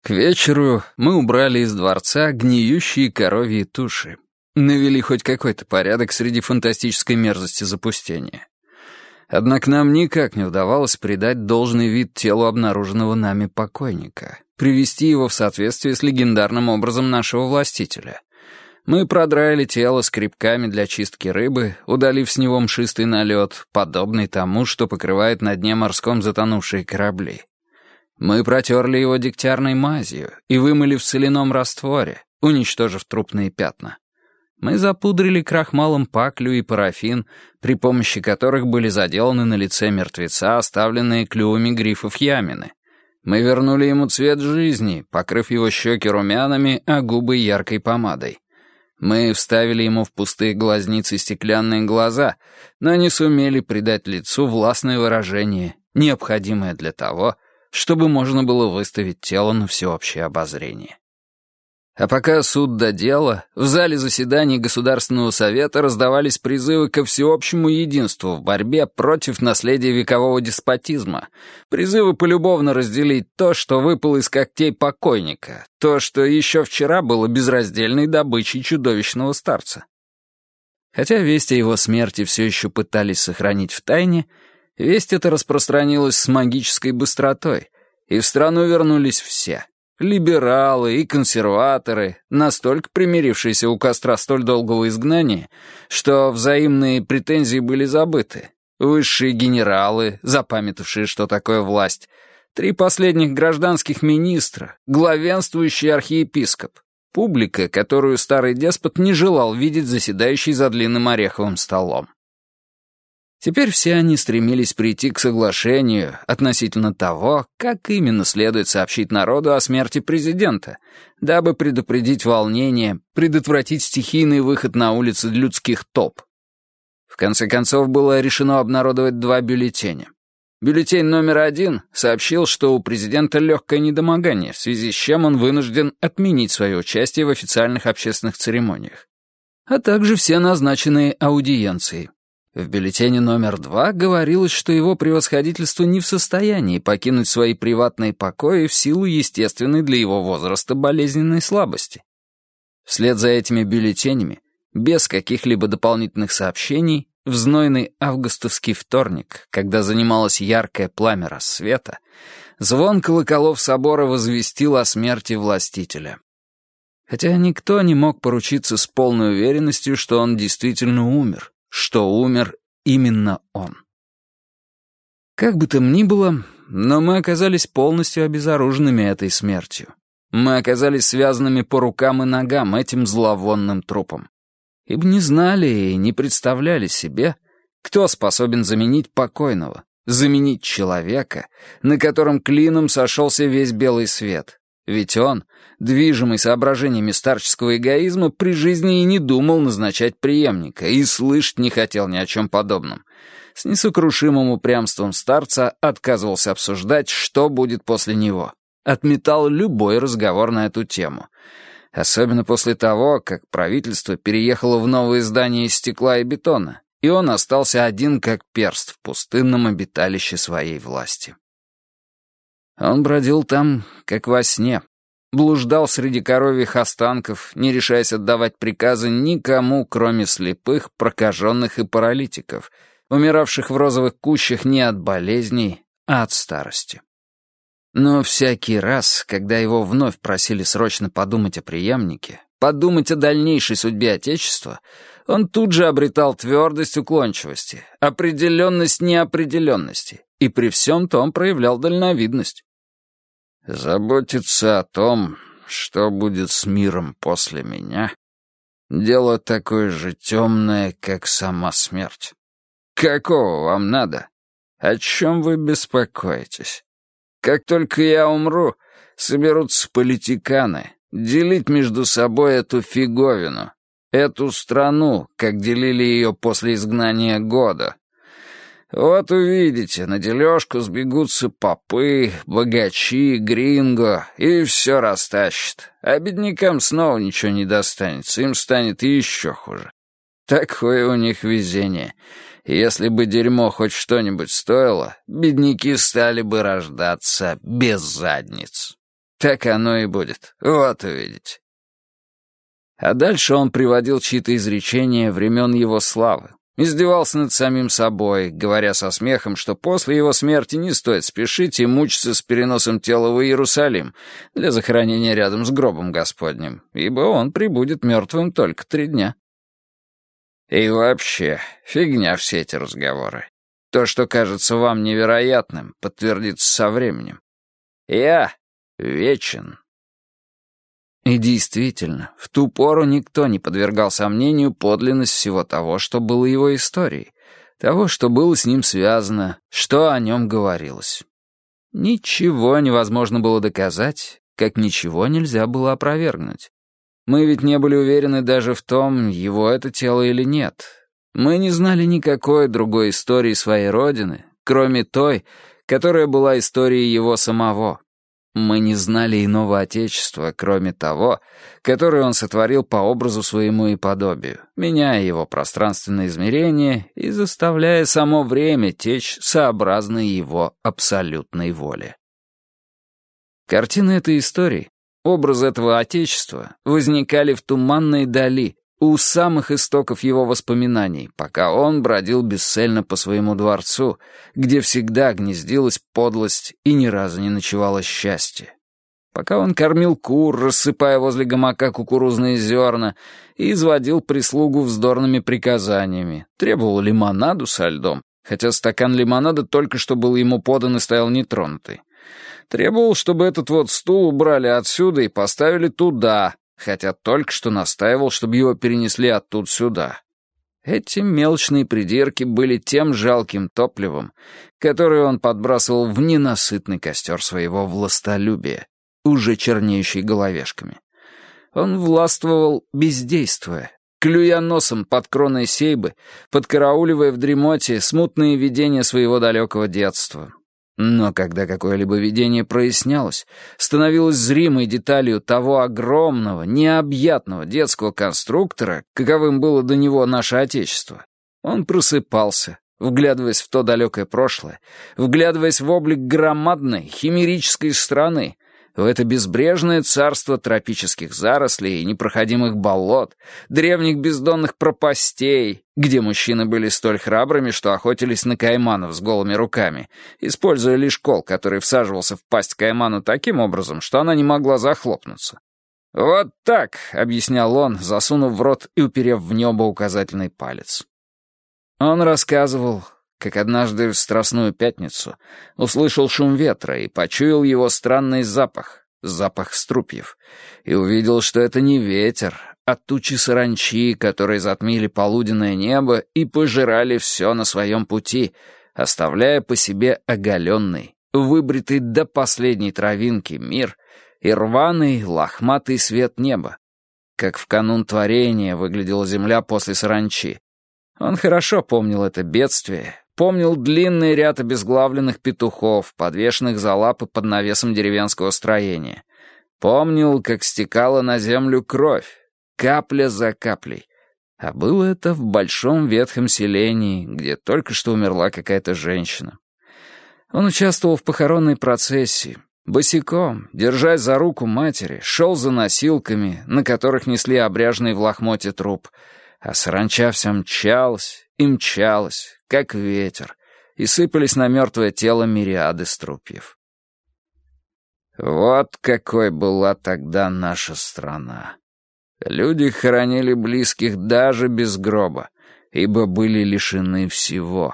К вечеру мы убрали из дворца гниющие коровьи туши. Навели хоть какой-то порядок среди фантастической мерзости запустения. Однако нам никак не удавалось придать должный вид телу обнаруженного нами покойника, привести его в соответствие с легендарным образом нашего властителя. Мы продраили тело скребками для чистки рыбы, удалив с него мшистый налет, подобный тому, что покрывает на дне морском затонувшие корабли. Мы протерли его дегтярной мазью и вымыли в соляном растворе, уничтожив трупные пятна. Мы запудрили крахмалом паклю и парафин, при помощи которых были заделаны на лице мертвеца оставленные клювами грифов ямины. Мы вернули ему цвет жизни, покрыв его щеки румянами, а губы яркой помадой. Мы вставили ему в пустые глазницы стеклянные глаза, но не сумели придать лицу властное выражение, необходимое для того, чтобы можно было выставить тело на всеобщее обозрение. А пока суд до дела, в зале заседаний Государственного совета раздавались призывы ко всеобщему единству в борьбе против наследия векового деспотизма, призывы полюбовно разделить то, что выпало из когтей покойника, то, что еще вчера было безраздельной добычей чудовищного старца. Хотя весть о его смерти все еще пытались сохранить в тайне, весть эта распространилась с магической быстротой, и в страну вернулись все. Либералы и консерваторы, настолько примирившиеся у костра столь долгого изгнания, что взаимные претензии были забыты. Высшие генералы, запамятовавшие, что такое власть, 3 последних гражданских министра, главенствующий архиепископ, публика, которую старый деспот не желал видеть заседающей за длинным ореховым столом. Теперь все они стремились прийти к соглашению относительно того, как именно следует сообщить народу о смерти президента, дабы предупредить волнение, предотвратить стихийный выход на улицы людских толп. В конце концов, было решено обнародовать 2 бюллетеня. Бюллетень номер 1 сообщил, что у президента легкое недомогание, в связи с чем он вынужден отменить свое участие в официальных общественных церемониях, а также все назначенные аудиенции. В бюллетене номер 2 говорилось, что его превосходительство не в состоянии покинуть свои приватные покои в силу естественной для его возраста болезненной слабости. Вслед за этими бюллетенями, без каких-либо дополнительных сообщений, в знойный августовский вторник, когда занималось яркое пламя рассвета, звон колоколов собора возвестил о смерти властителя. Хотя никто не мог поручиться с полной уверенностью, что он действительно умер, что умер именно он. Как бы там ни было, но мы оказались полностью обезоруженными этой смертью. Мы оказались связанными по рукам и ногам этим зловонным трупом. Ибо не знали и не представляли себе, кто способен заменить покойного, заменить человека, на котором клином сошелся весь белый свет. Ведь он, движимый соображениями старческого эгоизма, при жизни и не думал назначать преемника, и слышать не хотел ни о чем подобном. С несокрушимым упрямством старца отказывался обсуждать, что будет после него. Отметал любой разговор на эту тему. Особенно после того, как правительство переехало в новые здания из стекла и бетона, и он остался один как перст в пустынном обиталище своей власти. Он бродил там, как во сне, блуждал среди коровьих останков, не решаясь отдавать приказы никому, кроме слепых, прокаженных и паралитиков, умиравших в розовых кущах не от болезней, а от старости. Но всякий раз, когда его вновь просили срочно подумать о преемнике, подумать о дальнейшей судьбе Отечества, он тут же обретал твердость уклончивости, определенность неопределенности, и при всем том проявлял дальновидность. Заботиться о том, что будет с миром после меня, дело такое же темное, как сама смерть. Какого вам надо? О чем вы беспокоитесь? Как только я умру, соберутся политиканы делить между собой эту фиговину, эту страну, как делили ее после изгнания года. Вот увидите, на дележку сбегутся попы, богачи, гринго, и все растащат. А беднякам снова ничего не достанется, им станет еще хуже. Такое у них везение. Если бы дерьмо хоть что-нибудь стоило, бедняки стали бы рождаться без задниц. Так оно и будет. Вот увидите. А дальше он приводил чьи-то изречения времен его славы. Издевался над самим собой, говоря со смехом, что после его смерти не стоит спешить и мучиться с переносом тела в Иерусалим для захоронения рядом с гробом Господним, ибо он прибудет мертвым только 3 дня. И вообще, фигня все эти разговоры. То, что кажется вам невероятным, подтвердится со временем. Я вечен. И действительно, в ту пору никто не подвергал сомнению подлинность всего того, что было его историей, того, что было с ним связано, что о нем говорилось. Ничего невозможно было доказать, как ничего нельзя было опровергнуть. Мы ведь не были уверены даже в том, его это тело или нет. Мы не знали никакой другой истории своей родины, кроме той, которая была историей его самого. Мы не знали иного отечества, кроме того, которое он сотворил по образу своему и подобию, меняя его пространственное измерение и заставляя само время течь сообразно его абсолютной воле. Картины этой истории, образы этого отечества возникали в туманной дали, у самых истоков его воспоминаний, пока он бродил бесцельно по своему дворцу, где всегда гнездилась подлость и ни разу не ночевало счастье. Пока он кормил кур, рассыпая возле гамака кукурузные зерна, и изводил прислугу вздорными приказаниями, требовал лимонаду со льдом, хотя стакан лимонада только что был ему подан и стоял нетронутый. Требовал, чтобы этот вот стул убрали отсюда и поставили туда, хотя только что настаивал, чтобы его перенесли оттуда сюда. Эти мелочные придирки были тем жалким топливом, которое он подбрасывал в ненасытный костер своего властолюбия, уже чернеющий головешками. Он властвовал, бездействуя, клюя носом под кроной сейбы, подкарауливая в дремоте смутные видения своего далекого детства. Но когда какое-либо видение прояснялось, становилось зримой деталью того огромного, необъятного детского конструктора, каковым было до него наше Отечество, он просыпался, вглядываясь в то далекое прошлое, вглядываясь в облик громадной, химерической страны, в это безбрежное царство тропических зарослей и непроходимых болот, древних бездонных пропастей, где мужчины были столь храбрыми, что охотились на кайманов с голыми руками, используя лишь кол, который всаживался в пасть кайману таким образом, что она не могла захлопнуться. «Вот так», — объяснял он, засунув в рот и уперев в небо указательный палец. Он рассказывал, как однажды в Страстную Пятницу услышал шум ветра и почуял его странный запах, запах струпьев, и увидел, что это не ветер, а тучи саранчи, которые затмили полуденное небо и пожирали все на своем пути, оставляя по себе оголенный, выбритый до последней травинки мир и рваный, лохматый свет неба. Как в канун творения выглядела земля после саранчи. Он хорошо помнил это бедствие, помнил длинный ряд обезглавленных петухов, подвешенных за лапы под навесом деревенского строения. Помнил, как стекала на землю кровь, капля за каплей. А было это в большом ветхом селении, где только что умерла какая-то женщина. Он участвовал в похоронной процессии. Босиком, держась за руку матери, шел за носилками, на которых несли обряженный в лохмоте труп, а саранча все мчалась и мчалась, как ветер, и сыпались на мертвое тело мириады струпьев. Вот какой была тогда наша страна. Люди хоронили близких даже без гроба, ибо были лишены всего.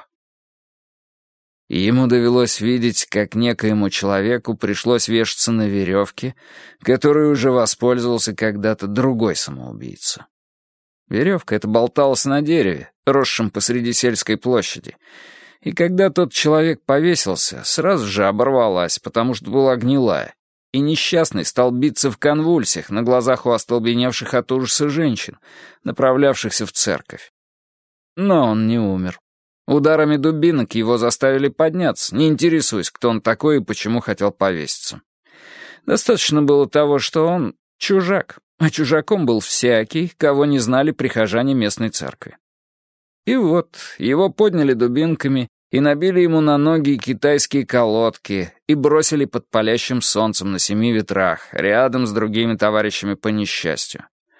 Ему довелось видеть, как некоему человеку пришлось вешаться на веревке, которой уже воспользовался когда-то другой самоубийца. Веревка эта болталась на дереве, росшем посреди сельской площади, и когда тот человек повесился, сразу же оборвалась, потому что была гнилая, и несчастный стал биться в конвульсиях на глазах у остолбеневших от ужаса женщин, направлявшихся в церковь. Но он не умер. Ударами дубинок его заставили подняться, не интересуясь, кто он такой и почему хотел повеситься. Достаточно было того, что он чужак, а чужаком был всякий, кого не знали прихожане местной церкви. И вот его подняли дубинками и набили ему на ноги китайские колодки и бросили под палящим солнцем на 7 ветрах, рядом с другими товарищами по несчастью.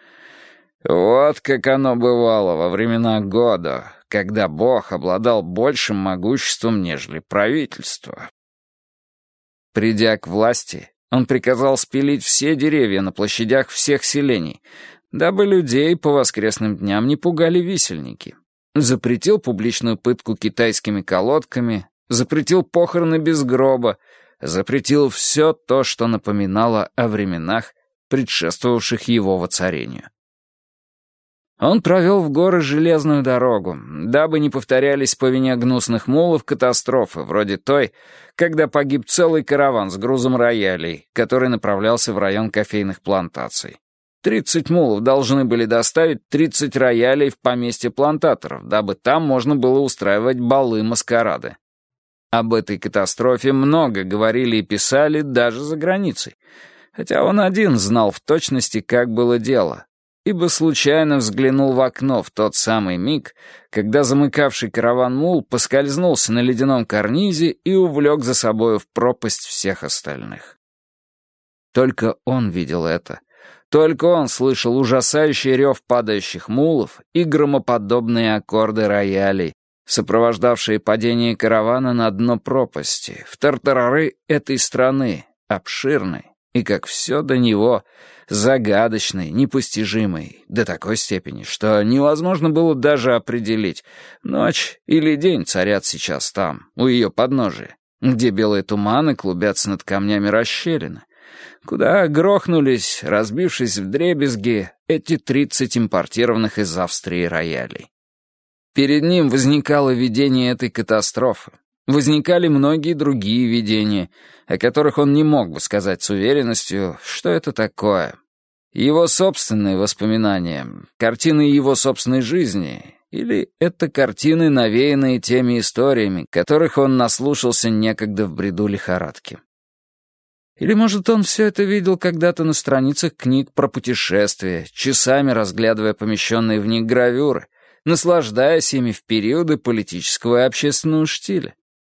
Вот как оно бывало во времена года, когда Бог обладал большим могуществом, нежели правительство. Придя к власти, он приказал спилить все деревья на площадях всех селений, дабы людей по воскресным дням не пугали висельники. Запретил публичную пытку китайскими колодками, запретил похороны без гроба, запретил все то, что напоминало о временах, предшествовавших его воцарению. Он провел в горы железную дорогу, дабы не повторялись по вине гнусных мулов катастрофы, вроде той, когда погиб целый караван с грузом роялей, который направлялся в район кофейных плантаций. 30 мулов должны были доставить 30 роялей в поместье плантаторов, дабы там можно было устраивать балы-маскарады. Об этой катастрофе много говорили и писали даже за границей, хотя он один знал в точности, как было дело, ибо случайно взглянул в окно в тот самый миг, когда замыкавший караван мул поскользнулся на ледяном карнизе и увлек за собою в пропасть всех остальных. Только он видел это. Только он слышал ужасающий рев падающих мулов и громоподобные аккорды роялей, сопровождавшие падение каравана на дно пропасти, в тартарары этой страны, обширной и, как все до него, загадочной, непостижимой, до такой степени, что невозможно было даже определить, ночь или день царят сейчас там, у ее подножия, где белые туманы клубятся над камнями расщелины, куда грохнулись, разбившись вдребезги, эти 30 импортированных из Австрии роялей. Перед ним возникало видение этой катастрофы. Возникали многие другие видения, о которых он не мог бы сказать с уверенностью, что это такое. Его собственные воспоминания, картины его собственной жизни, или это картины, навеянные теми историями, которых он наслушался некогда в бреду лихорадки. Или, может, он все это видел когда-то на страницах книг про путешествия, часами разглядывая помещенные в них гравюры, наслаждаясь ими в периоды политического и общественного штиля.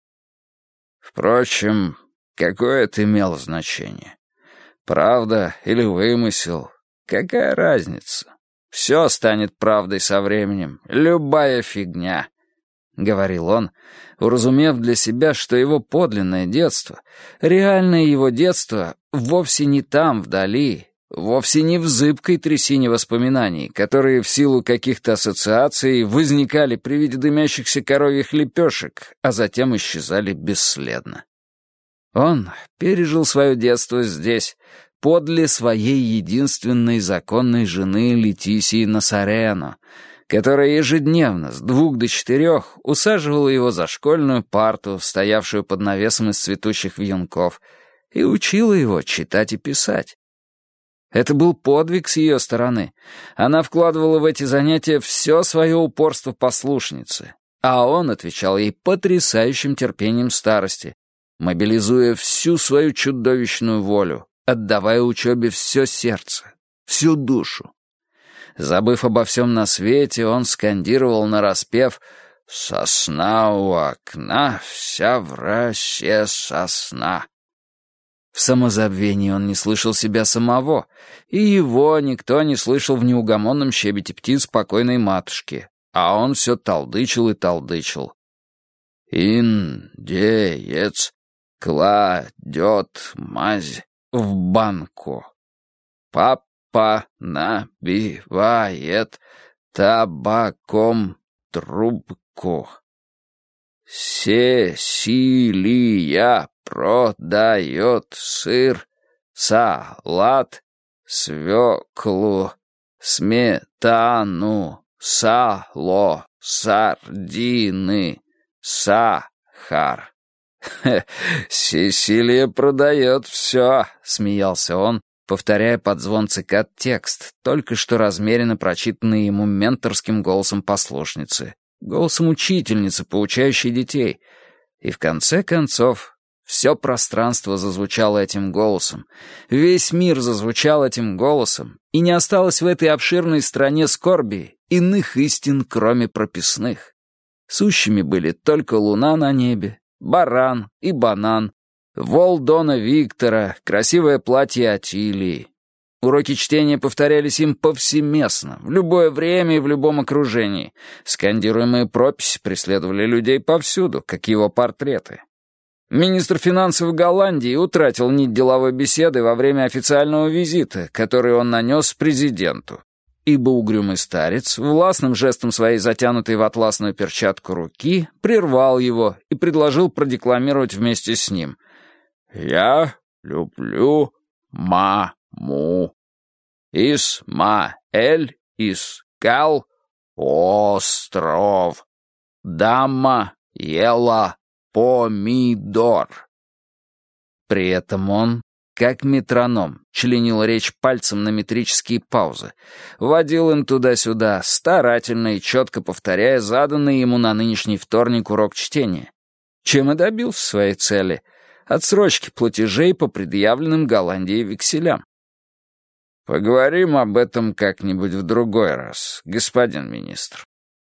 Впрочем, какое это имело значение? Правда или вымысел? Какая разница? Все станет правдой со временем, любая фигня, — говорил он, уразумев для себя, что его подлинное детство, реальное его детство, вовсе не там, вдали, вовсе не в зыбкой трясине воспоминаний, которые в силу каких-то ассоциаций возникали при виде дымящихся коровьих лепешек, а затем исчезали бесследно. Он пережил свое детство здесь, подле своей единственной законной жены Летисии Насарено, которая ежедневно с 2 до 4 усаживала его за школьную парту, стоявшую под навесом из цветущих вьюнков, и учила его читать и писать. Это был подвиг с ее стороны. Она вкладывала в эти занятия все свое упорство послушницы, а он отвечал ей потрясающим терпением старости, мобилизуя всю свою чудовищную волю, отдавая учебе все сердце, всю душу. Забыв обо всем на свете, он скандировал нараспев «Сосна у окна, вся в росе сосна». В самозабвении он не слышал себя самого, и его никто не слышал в неугомонном щебете птиц покойной матушки, а он все толдычил и толдычил. «Индеец кладет мазь в банку. Папа набивает табаком трубку. Сесилия продает сыр, салат, свеклу, сметану, сало, сардины, сахар. «Сесилия продает все», — смеялся он, повторяя под звон цикад текст, только что размеренно прочитанный ему менторским голосом послушницы, голосом учительницы, поучающей детей. И в конце концов все пространство зазвучало этим голосом, весь мир зазвучал этим голосом, и не осталось в этой обширной стране скорби иных истин, кроме прописных. Сущими были только луна на небе, баран и банан, вол Дона Виктора, красивое платье Атилии. Уроки чтения повторялись им повсеместно, в любое время и в любом окружении. Скандируемые прописи преследовали людей повсюду, как его портреты. Министр финансов Голландии утратил нить деловой беседы во время официального визита, который он нанес президенту, ибо угрюмый старец, властным жестом своей затянутой в атласную перчатку руки, прервал его и предложил продекламировать вместе с ним: «Я люблю маму. Исмаэль искал остров. Дама ела помидор». При этом он, как метроном, членил речь пальцем на метрические паузы, водил им туда-сюда, старательно и четко повторяя заданный ему на нынешний вторник урок чтения, чем и добился своей цели — отсрочки платежей по предъявленным Голландией векселям. Поговорим об этом как-нибудь в другой раз, господин министр.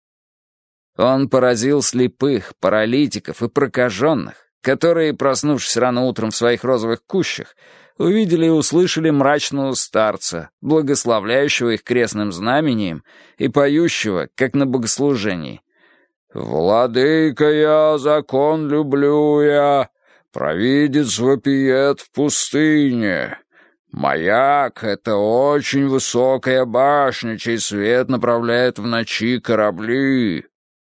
Он поразил слепых, паралитиков и прокаженных, которые, проснувшись рано утром в своих розовых кущах, увидели и услышали мрачного старца, благословляющего их крестным знамением и поющего, как на богослужении: «Владыка я, закон люблю я, провидец вопиет в пустыне. Маяк — это очень высокая башня, чей свет направляет в ночи корабли».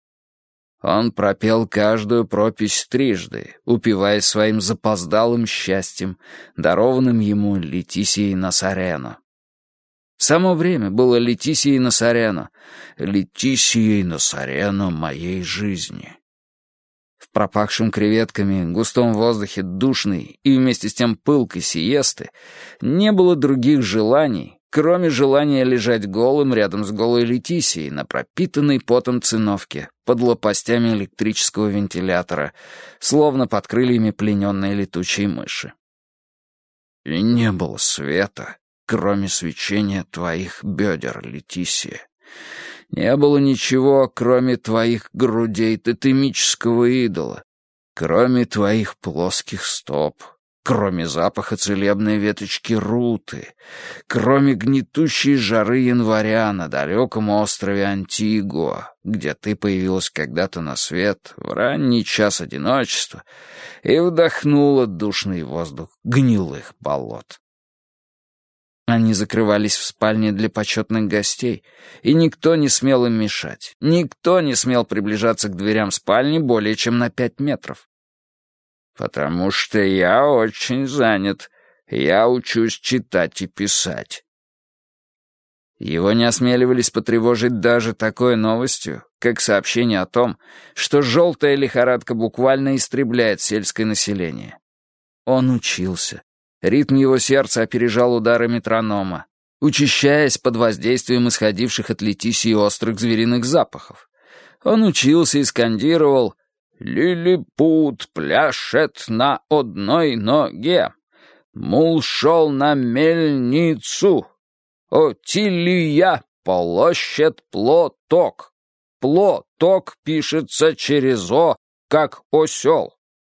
Он пропел каждую пропись трижды, упиваясь своим запоздалым счастьем, дарованным ему Летисией Насарено. Само время было Летисией Насарено, Летисией Насарено моей жизни. В пропахшем креветками, густом воздухе душной и вместе с тем пылкой сиесты не было других желаний, кроме желания лежать голым рядом с голой Летисией на пропитанной потом циновке под лопастями электрического вентилятора, словно под крыльями плененной летучей мыши. И не было света, кроме свечения твоих бедер, Летисия. Не было ничего, кроме твоих грудей тотемического идола, кроме твоих плоских стоп, кроме запаха целебной веточки руты, кроме гнетущей жары января на далеком острове Антигуа, где ты появилась когда-то на свет в ранний час одиночества и вдохнула душный воздух гнилых болот. Они закрывались в спальне для почетных гостей, и никто не смел им мешать. Никто не смел приближаться к дверям спальни более чем на 5 метров. «Потому что я очень занят. Я учусь читать и писать». Его не осмеливались потревожить даже такой новостью, как сообщение о том, что желтая лихорадка буквально истребляет сельское население. Он учился. Ритм его сердца опережал удары метронома, учащаясь под воздействием исходивших от Летисии острых звериных запахов. Он учился и скандировал: «Лилипут пляшет на одной ноге. Мул шел на мельницу. Отилия полощет плоток. Плоток пишется через «о», как осел».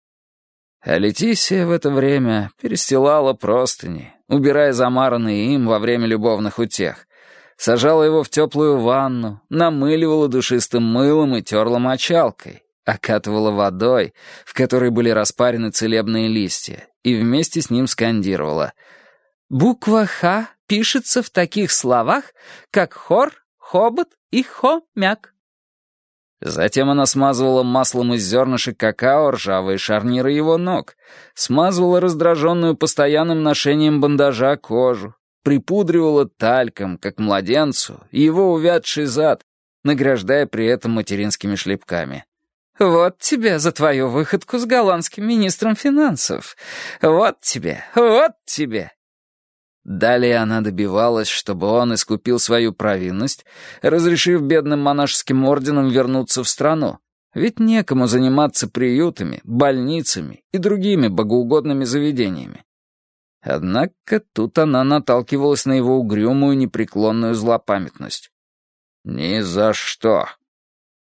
А Летисия в это время перестилала простыни, убирая замаранные им во время любовных утех, сажала его в теплую ванну, намыливала душистым мылом и терла мочалкой, окатывала водой, в которой были распарены целебные листья, и вместе с ним скандировала: «Буква «Х» пишется в таких словах, как хор, хобот и хомяк». Затем она смазывала маслом из зернышек какао ржавые шарниры его ног, смазывала раздраженную постоянным ношением бандажа кожу, припудривала тальком, как младенцу, его увядший зад, награждая при этом материнскими шлепками. «Вот тебе за твою выходку с голландским министром финансов! Вот тебе, вот тебе!» Далее она добивалась, чтобы он искупил свою провинность, разрешив бедным монашеским орденам вернуться в страну. Ведь некому заниматься приютами, больницами и другими богоугодными заведениями. Однако тут она наталкивалась на его угрюмую, непреклонную злопамятность. «Ни за что!»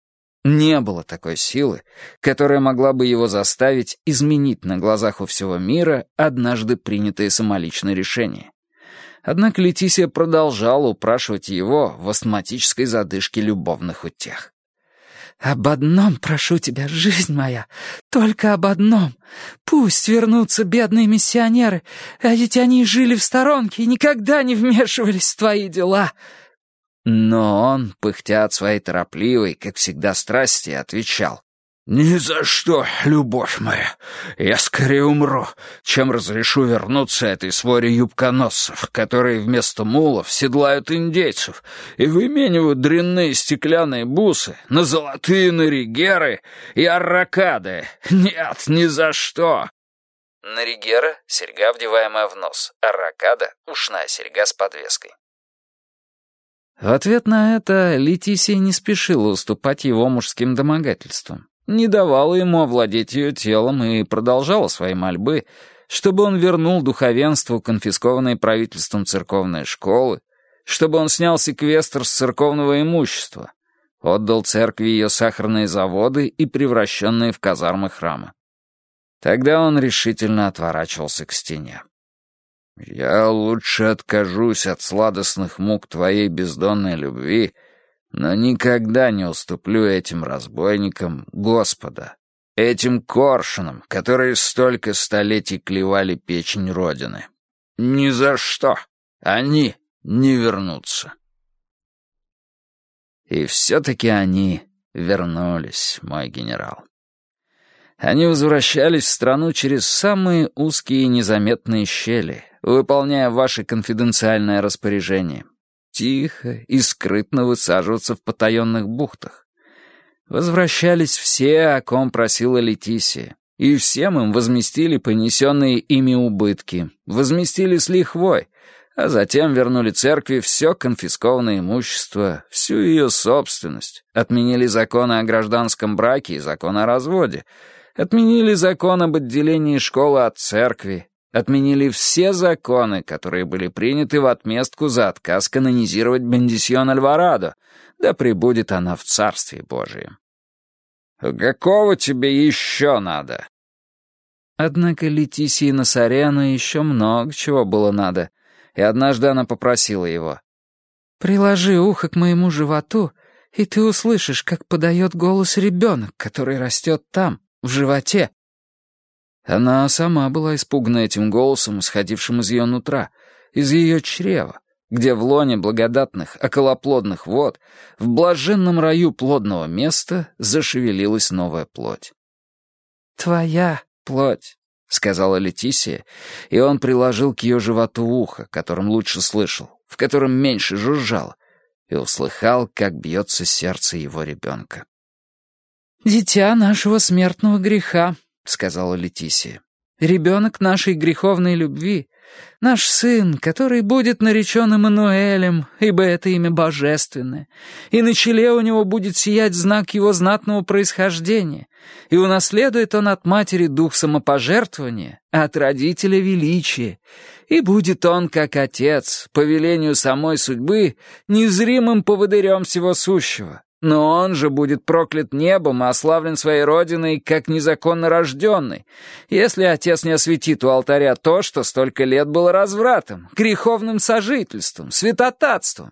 Не было такой силы, которая могла бы его заставить изменить на глазах у всего мира однажды принятое самоличное решение. Однако Летисия продолжала упрашивать его в астматической задышке любовных утех. «Об одном прошу тебя, жизнь моя, только об одном. Пусть вернутся бедные миссионеры, а ведь они жили в сторонке и никогда не вмешивались в твои дела». Но он, пыхтя от своей торопливой, как всегда, страсти, отвечал: «Ни за что, любовь моя. Я скорее умру, чем разрешу вернуться этой своре юбконосцев, которые вместо мулов седлают индейцев и выменивают дрянные стеклянные бусы на золотые наригеры и арракады. Нет, ни за что!» Наригера — серьга, вдеваемая в нос. Арракада — ушная серьга с подвеской. В ответ на это Летисия не спешила уступать его мужским домогательствам, не давала ему овладеть ее телом и продолжала свои мольбы, чтобы он вернул духовенству конфискованные правительством церковные школы, чтобы он снял секвестр с церковного имущества, отдал церкви ее сахарные заводы и превращенные в казармы храмы. Тогда он решительно отворачивался к стене. «Я лучше откажусь от сладостных мук твоей бездонной любви, но никогда не уступлю этим разбойникам Господа, этим коршунам, которые столько столетий клевали печень Родины. Ни за что! Они не вернутся!» И все-таки они вернулись, мой генерал. Они возвращались в страну через самые узкие и незаметные щели, выполняя ваши конфиденциальное распоряжение. Тихо и скрытно высаживаться в потаенных бухтах. Возвращались все, о ком просила Летисия, и всем им возместили понесенные ими убытки, возместили с лихвой, а затем вернули церкви все конфискованное имущество, всю ее собственность, отменили законы о гражданском браке и закон о разводе, отменили закон об отделении школы от церкви, отменили все законы, которые были приняты в отместку за отказ канонизировать Бендисьон Альварадо, да пребудет она в Царстве Божием. Какого тебе еще надо? Однако Летисии Насарену еще много чего было надо, и однажды она попросила его: «Приложи ухо к моему животу, и ты услышишь, как подает голос ребенок, который растет там, в животе». Она сама была испугана этим голосом, исходившим из ее нутра, из ее чрева, где в лоне благодатных, околоплодных вод, в блаженном раю плодного места зашевелилась новая плоть. «Твоя плоть», — сказала Летисия, и он приложил к ее животу ухо, которым лучше слышал, в котором меньше жужжало, и услыхал, как бьется сердце его ребенка. «Дитя нашего смертного греха», — сказала Летисия. «Ребенок нашей греховной любви, наш сын, который будет наречен Эммануэлем, ибо это имя божественное, и на челе у него будет сиять знак его знатного происхождения, и унаследует он от матери дух самопожертвования, а от родителя величие, и будет он, как отец, по велению самой судьбы, незримым поводырем всего сущего. Но он же будет проклят небом и ославлен своей родиной, как незаконно рожденный, если отец не осветит у алтаря то, что столько лет было развратом, греховным сожительством, святотатством».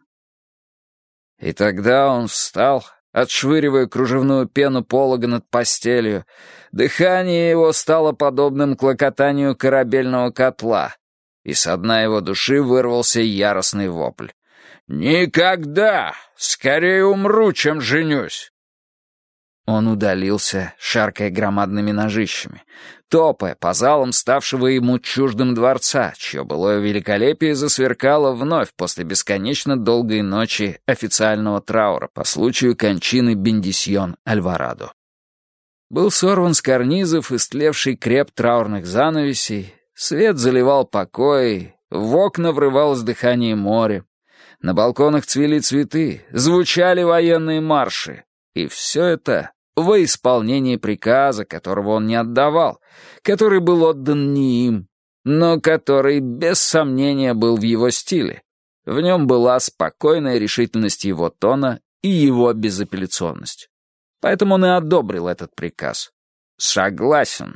И тогда он встал, отшвыривая кружевную пену полога над постелью. Дыхание его стало подобным клокотанию корабельного котла, и со дна его души вырвался яростный вопль. «Никогда! Скорее умру, чем женюсь!» Он удалился, шаркая громадными ножищами, топая по залам ставшего ему чуждым дворца, чье былое великолепие засверкало вновь после бесконечно долгой ночи официального траура по случаю кончины Бендисьон Альварадо. Был сорван с карнизов истлевший креп траурных занавесей, свет заливал покои, в окна врывалось дыхание моря. На балконах цвели цветы, звучали военные марши. И все это во исполнение приказа, которого он не отдавал, который был отдан не им, но который, без сомнения, был в его стиле. В нем была спокойная решительность его тона и его безапелляционность. поэтому он и одобрил этот приказ. Согласен.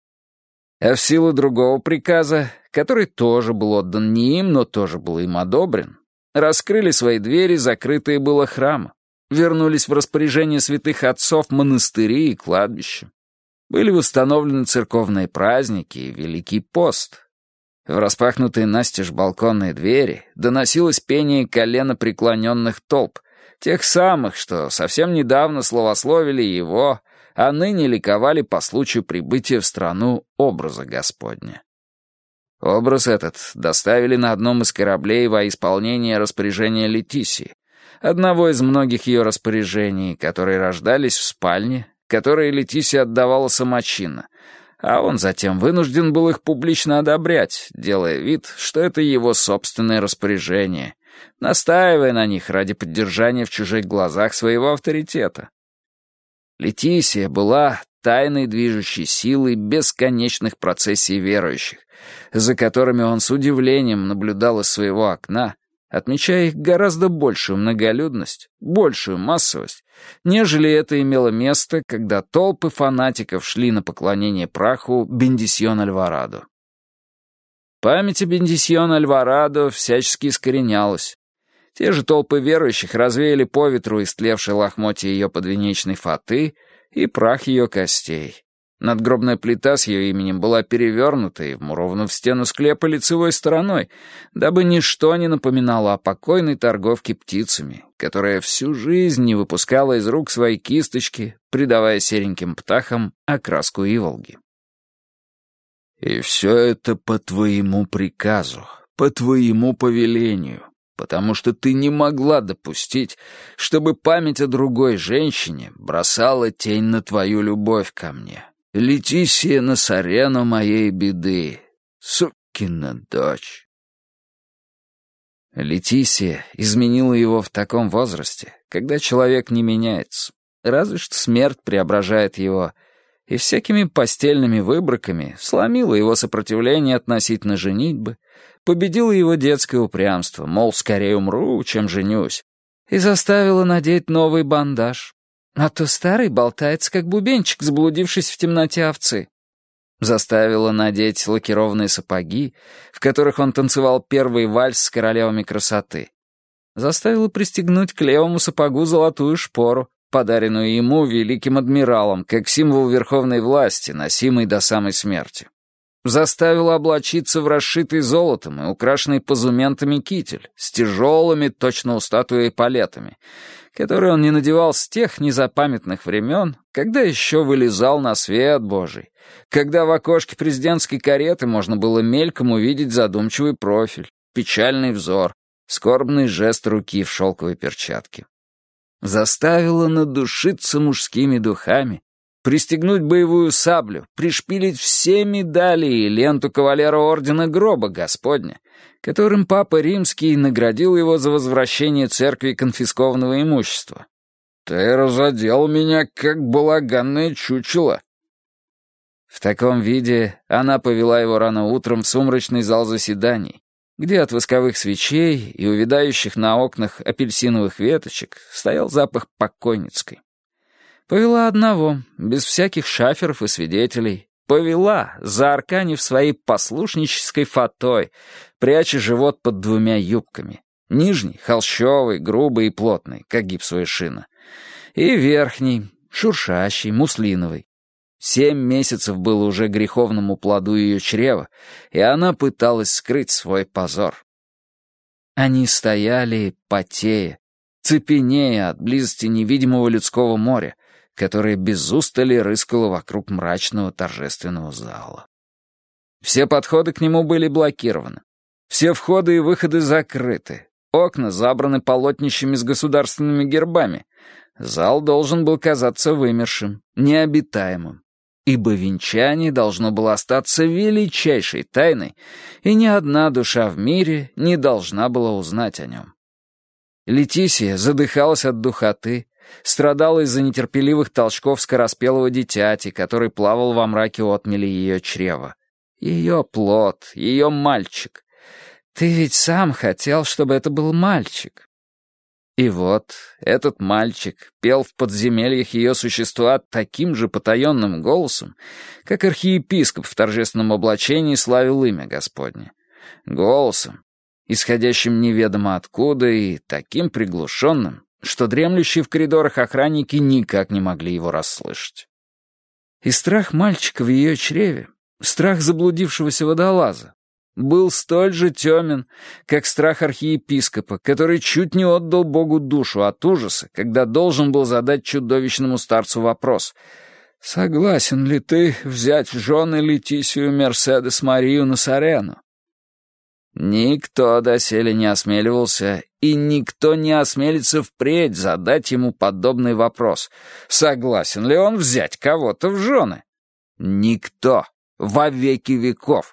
А в силу другого приказа, который тоже был отдан не им, но тоже был им одобрен, раскрыли свои двери, закрытые было храмы, вернулись в распоряжение святых отцов монастыри и кладбища. Были восстановлены церковные праздники и Великий пост. В распахнутые настежь балконные двери доносилось пение коленопреклоненных толп, тех самых, что совсем недавно славословили его, а ныне ликовали по случаю прибытия в страну образа Господня. Образ этот доставили на одном из кораблей во исполнение распоряжения Летисии, одного из многих ее распоряжений, которые рождались в спальне, которые Летисия отдавала самочинно, а он затем вынужден был их публично одобрять, делая вид, что это его собственное распоряжение, настаивая на них ради поддержания в чужих глазах своего авторитета. Летисия была тайной движущей силой бесконечных процессий верующих, за которыми он с удивлением наблюдал из своего окна, отмечая их гораздо большую многолюдность, большую массовость, нежели это имело место, когда толпы фанатиков шли на поклонение праху Бендисьон Альварадо. Память о Бендисьон Альварадо всячески искоренялась. Те же толпы верующих развеяли по ветру истлевшие лохмотья ее подвенечной фаты и прах ее костей. Надгробная плита с ее именем была перевернута и вмурована в стену склепа лицевой стороной, дабы ничто не напоминало о покойной торговке птицами, которая всю жизнь не выпускала из рук свои кисточки, придавая сереньким птахам окраску иволги. «И все это по твоему приказу, по твоему повелению, потому что ты не могла допустить, чтобы память о другой женщине бросала тень на твою любовь ко мне. Летисия Насарена моей беды, сукина дочь». Летисия изменила его в таком возрасте, когда человек не меняется, разве что смерть преображает его, и всякими постельными выбрыками сломила его сопротивление относительно женитьбы, победила его детское упрямство, мол, скорее умру, чем женюсь, и заставила надеть новый бандаж. А то старый болтается, как бубенчик, заблудившись в темноте овцы. Заставила надеть лакированные сапоги, в которых он танцевал первый вальс с королевами красоты. Заставила пристегнуть к левому сапогу золотую шпору, подаренную ему великим адмиралом, как символ верховной власти, носимый до самой смерти. Заставила облачиться в расшитый золотом и украшенный позументами китель с тяжелыми, точно у статуи, эполетами, которые он не надевал с тех незапамятных времен, когда еще вылезал на свет Божий, когда в окошке президентской кареты можно было мельком увидеть задумчивый профиль, печальный взор, скорбный жест руки в шелковой перчатке. Заставила надушиться мужскими духами, пристегнуть боевую саблю, пришпилить все медали и ленту кавалера ордена Гроба Господня, которым Папа Римский наградил его за возвращение церкви конфискованного имущества. «Ты разодел меня, как балаганное чучело». В таком виде она повела его рано утром в сумрачный зал заседаний, где от восковых свечей и увядающих на окнах апельсиновых веточек стоял запах покойницкой. Повела одного, без всяких шаферов и свидетелей. Повела, заарканив своей послушнической фатой, пряча живот под двумя юбками. Нижний — холщовый, грубый и плотный, как гипсовая шина. И верхний — шуршащий, муслиновый. 7 месяцев было уже греховному плоду ее чрева, и она пыталась скрыть свой позор. Они стояли, потея, цепенея от близости невидимого людского моря, которое без устали рыскало вокруг мрачного торжественного зала. Все подходы к нему были блокированы. Все входы и выходы закрыты. Окна забраны полотнищами с государственными гербами. Зал должен был казаться вымершим, необитаемым, ибо венчание должно было остаться величайшей тайной, и ни одна душа в мире не должна была узнать о нем. Летисия задыхалась от духоты, страдала из-за нетерпеливых толчков скороспелого дитяти, который плавал во мраке отмели ее чрева. Ее плод, ее мальчик. Ты ведь сам хотел, чтобы это был мальчик. И вот этот мальчик пел в подземельях ее существа таким же потаенным голосом, как архиепископ в торжественном облачении славил имя Господне. Голосом, исходящим неведомо откуда и таким приглушенным, что дремлющие в коридорах охранники никак не могли его расслышать. И страх мальчика в ее чреве, страх заблудившегося водолаза, был столь же темен, как страх архиепископа, который чуть не отдал Богу душу от ужаса, когда должен был задать чудовищному старцу вопрос: «Согласен ли ты взять в жены Летисию Мерседес Марию Назарену?» Никто доселе не осмеливался, и никто не осмелится впредь задать ему подобный вопрос: согласен ли он взять кого-то в жены? Никто. Во веки веков.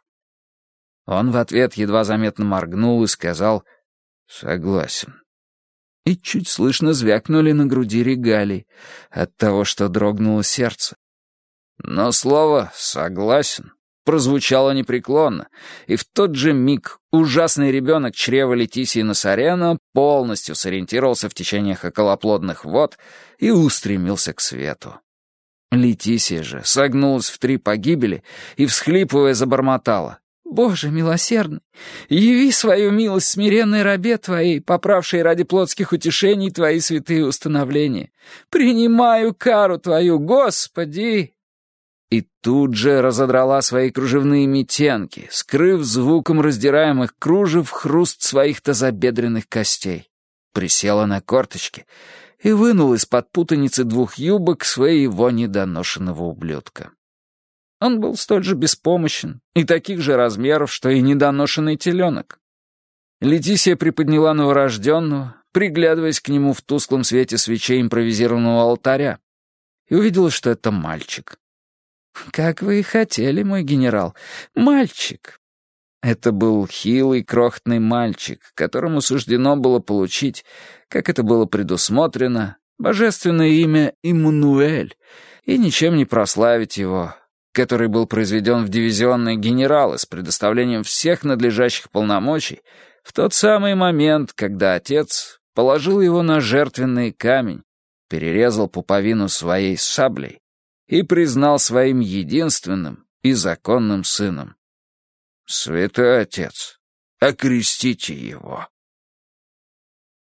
Он в ответ едва заметно моргнул и сказал: «Согласен». И чуть слышно звякнули на груди регалии от того, что дрогнуло сердце. Но слово «согласен» прозвучало непреклонно, и в тот же миг ужасный ребенок чрева Летисии Назарена полностью сориентировался в течениях околоплодных вод и устремился к свету. Летисия же согнулась в 3 погибели и, всхлипывая, забормотала: «Боже милосердный, яви свою милость смиренной рабе твоей, поправшей ради плотских утешений твои святые установления. Принимаю кару твою, Господи!» И тут же разодрала свои кружевные митенки, скрыв звуком раздираемых кружев хруст своих тазобедренных костей. Присела на корточки и вынул из-под путаницы 2 юбок своего недоношенного ублюдка. Он был столь же беспомощен и таких же размеров, что и недоношенный теленок. Летисия приподняла новорожденного, приглядываясь к нему в тусклом свете свечей импровизированного алтаря, и увидела, что это мальчик. «Как вы и хотели, мой генерал, мальчик!» Это был хилый, крохотный мальчик, которому суждено было получить, как это было предусмотрено, божественное имя Иммануэль, и ничем не прославить его, который был произведен в дивизионные генералы с предоставлением всех надлежащих полномочий в тот самый момент, когда отец положил его на жертвенный камень, перерезал пуповину своей саблей и признал своим единственным и законным сыном. «Святой отец, окрестите его».